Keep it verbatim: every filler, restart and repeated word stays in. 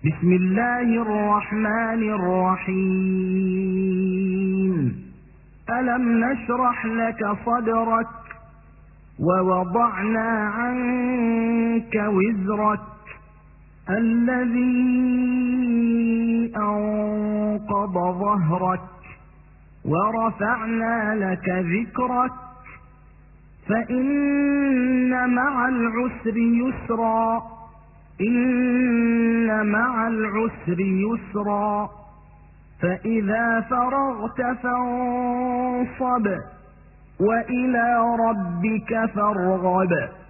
بسم الله الرحمن الرحيم. ألم نشرح لك صدرك ووضعنا عنك وزرك الذي أنقض ظهرك ورفعنا لك ذكرك فإن مع العسر يسرا إن مع العسر يسرا فإذا فرغت فانصب وإلى ربك فارغب.